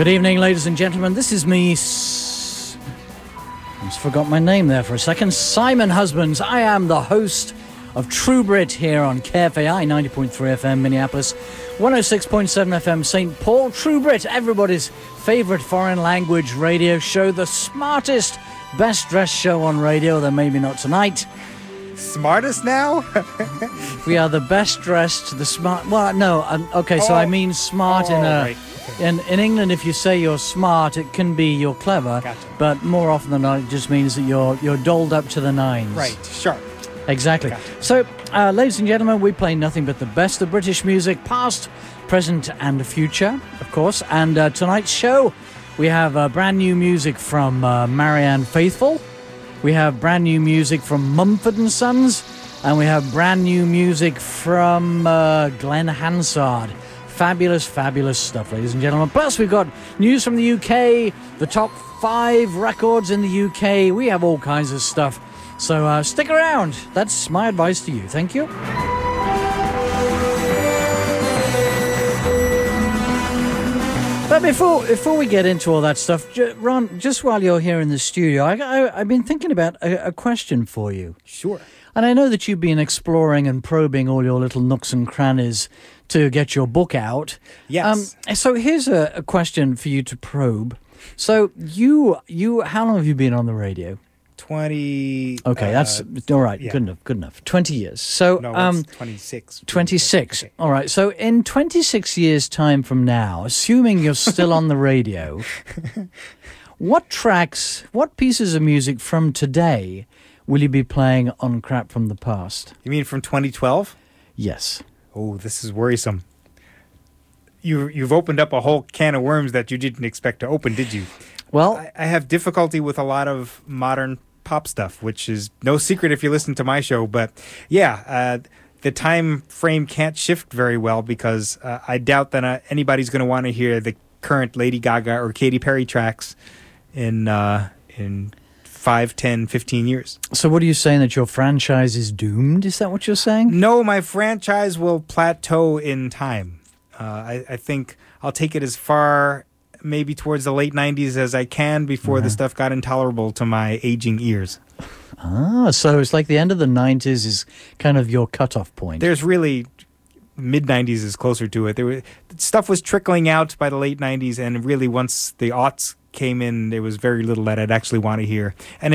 Good evening, ladies and gentlemen. This is me. Almost forgot my name there for a second. Simon Husbands. I am the host of True Brit here on KFAI 90.3 FM Minneapolis, 106.7 FM St. Paul. True Brit, everybody's favorite foreign language radio show, the smartest, best dressed show on radio, though maybe not tonight. Smartest now? We are the best dressed, the smart. Well, no, so I mean smart in a. Right. In England, if you say you're smart, it can be you're clever, Gotcha. but more often than not, it just means that you're dolled up to the nines. Right, sharp. Exactly. Gotcha. So, ladies and gentlemen, we play nothing but the best of British music, past, present, and future, of course. And tonight's show, we have brand new music from Marianne Faithfull. We have brand new music from Mumford & Sons. And we have brand new music from Glenn Hansard. Fabulous, fabulous stuff, ladies and gentlemen. Plus, we've got news from the UK, the top 5 records in the UK. We have all kinds of stuff. So stick around. That's my advice to you. Thank you. But before we get into all that stuff, Ron, just while you're here in the studio, I've been thinking about a question for you. Sure. And I know that you've been exploring and probing all your little nooks and crannies to get your book out. Yes. So here's a question for you to probe. So you, how long have you been on the radio? 20. Okay, that's all right. Yeah. Good enough. 20 years. So No, it's 26. 26. Okay. All right. So in 26 years' time from now, assuming you're still on the radio, what pieces of music from today will you be playing on Crap from the Past? You mean from 2012? Yes. Oh, this is worrisome. You've opened up a whole can of worms that you didn't expect to open, did you? Well, I have difficulty with a lot of modern pop stuff, which is no secret if you listen to my show. But yeah, the time frame can't shift very well because I doubt that anybody's going to want to hear the current Lady Gaga or Katy Perry tracks in 5, 10, 15 years. so what are you saying, that your franchise is doomed? Is that what you're saying? No, my franchise will plateau in time. I think I'll take it as far, maybe towards the late 90s as I can before the stuff got intolerable to my aging ears. So it's like the end of the 90s is kind of your cutoff point. There's really, mid-90s is closer to it. Stuff was trickling out by the late 90s, and really once the aughts came in, there was very little that I'd actually want to hear. And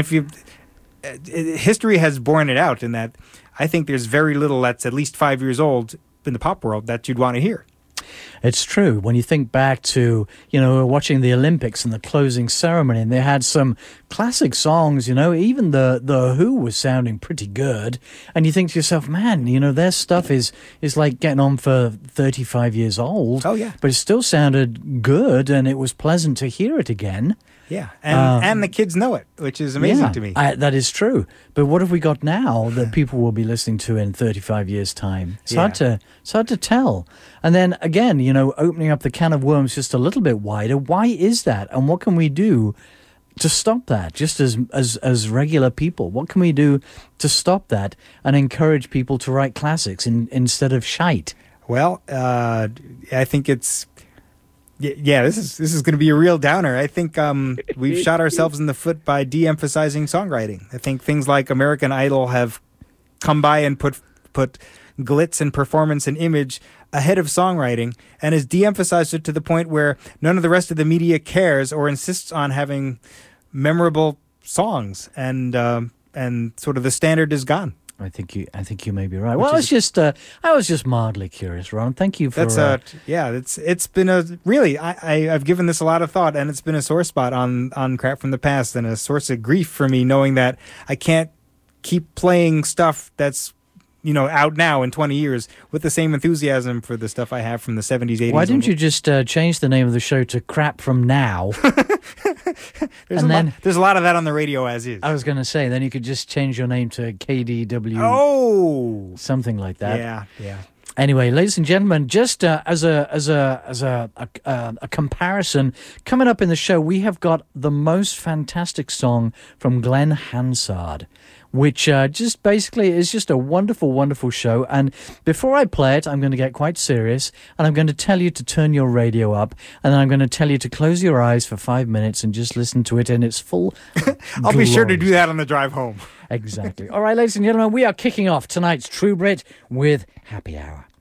history has borne it out in that I think there's very little that's at least 5 years old in the pop world that you'd want to hear. It's true. When you think back to, watching the Olympics and the closing ceremony, and they had some classic songs, even the Who was sounding pretty good. And you think to yourself, man, their stuff is like getting on for 35 years old. Oh, yeah. But it still sounded good, and it was pleasant to hear it again. Yeah, and the kids know it, which is amazing to me. That is true. But what have we got now that people will be listening to in 35 years' time? It's hard to tell. And then again, opening up the can of worms just a little bit wider. Why is that? And what can we do to stop that? Just as regular people, what can we do to stop that and encourage people to write classics instead of shite? Well, I think it's. Yeah, this is going to be a real downer. I think we've shot ourselves in the foot by de-emphasizing songwriting. I think things like American Idol have come by and put glitz and performance and image ahead of songwriting, and has de-emphasized it to the point where none of the rest of the media cares or insists on having memorable songs, and sort of the standard is gone. I think you may be right. Well, I was just mildly curious, Ron. Thank you for it's been I've given this a lot of thought, and it's been a sore spot on Crap from the Past, and a source of grief for me, knowing that I can't keep playing stuff that's out now in 20 years with the same enthusiasm for the stuff I have from the 70s, 80s. Why didn't you just change the name of the show to Crap from Now? There's a lot of that on the radio as is. I was going to say, then you could just change your name to KDW. Oh, something like that. Yeah. Anyway, ladies and gentlemen, just as a comparison, coming up in the show, we have got the most fantastic song from Glenn Hansard. which just basically is just a wonderful, wonderful show. And before I play it, I'm going to get quite serious, and I'm going to tell you to turn your radio up, and then I'm going to tell you to close your eyes for 5 minutes and just listen to it in its full I'll be sure to do that on the drive home. Exactly. All right, ladies and gentlemen, we are kicking off tonight's True Brit with Happy Hour.